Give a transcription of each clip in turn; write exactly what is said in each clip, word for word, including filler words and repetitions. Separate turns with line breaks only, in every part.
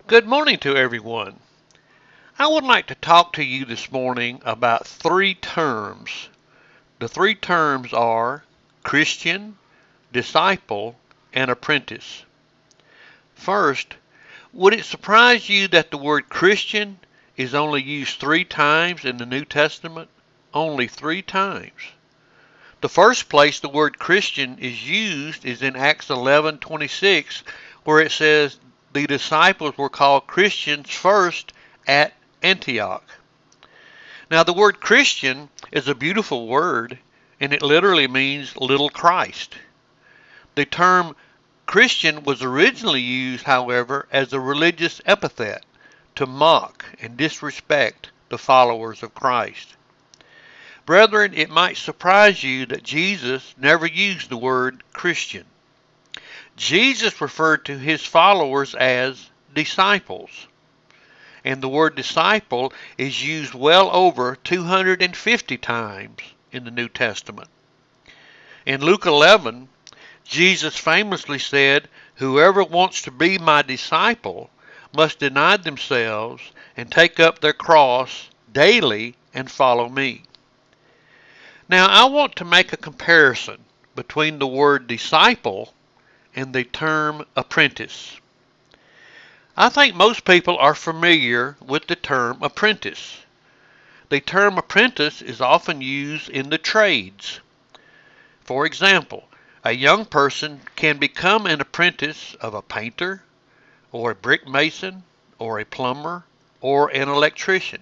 Good morning to everyone. I would like to talk to you this morning about three terms. The three terms are Christian, disciple, and apprentice. First, would it surprise you that the word Christian is only used three times in the New Testament? Only three times. The first place the word Christian is used is in Acts eleven twenty-six, where it says the disciples were called Christians first at Antioch. Now, the word Christian is a beautiful word, and it literally means little Christ. The term Christian was originally used, however, as a religious epithet to mock and disrespect the followers of Christ. Brethren, it might surprise you that Jesus never used the word Christian. Jesus referred to his followers as disciples, and the word disciple is used well over two hundred fifty times in the New Testament. In Luke eleven, Jesus famously said, "Whoever wants to be my disciple must deny themselves and take up their cross daily and follow me." Now, I want to make a comparison between the word disciple and the term apprentice. I think most people are familiar with the term apprentice. The term apprentice is often used in the trades. For example, a young person can become an apprentice of a painter, or a brick mason, or a plumber, or an electrician.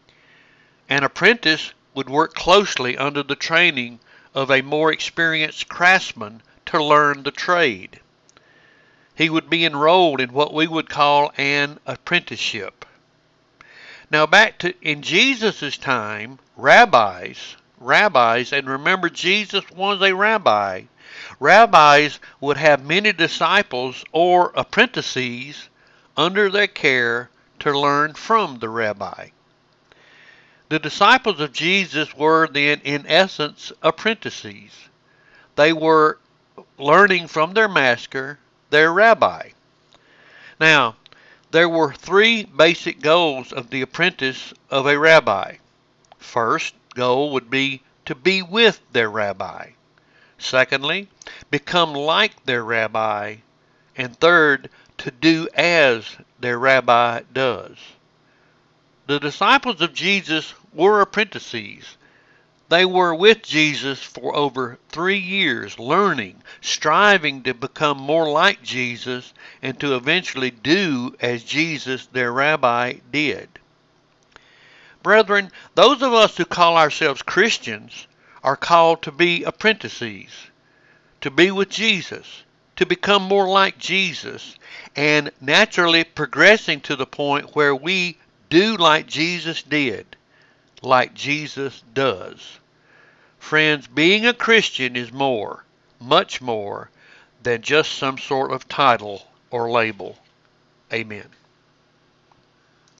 An apprentice would work closely under the training of a more experienced craftsman to learn the trade. He would be enrolled in what we would call an apprenticeship. Now, back to in Jesus' time, rabbis, rabbis, and remember Jesus was a rabbi, rabbis would have many disciples or apprentices under their care to learn from the rabbi. The disciples of Jesus were then, in essence, apprentices. They were learning from their master, their rabbi. Now, there were three basic goals of the apprentice of a rabbi. First goal would be to be with their rabbi. Secondly, become like their rabbi. And third, to do as their rabbi does. The disciples of Jesus were apprentices. They were with Jesus for over three years, learning, striving to become more like Jesus, and to eventually do as Jesus, their rabbi, did. Brethren, those of us who call ourselves Christians are called to be apprentices, to be with Jesus, to become more like Jesus, and naturally progressing to the point where we do like Jesus did, like Jesus does. Friends, being a Christian is more, much more, than just some sort of title or label. Amen.